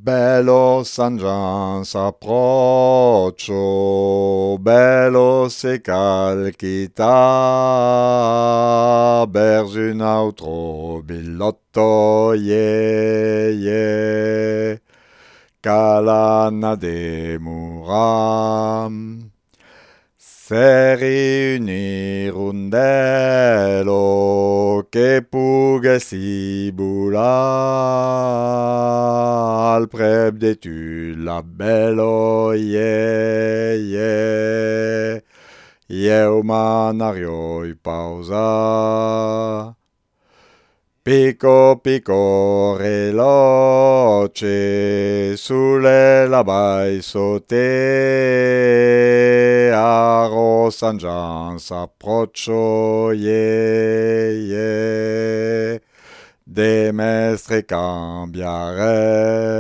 Bello San Gian s'approccio, bello se calchita, berge un altro billotto, yeah, calana de muram. Se riunirundello che pughe si bula al prep de tu la bello umanario i pausa. Pico pico reloce sulle labai sotte a San Gian s'approccio de mestre cambiare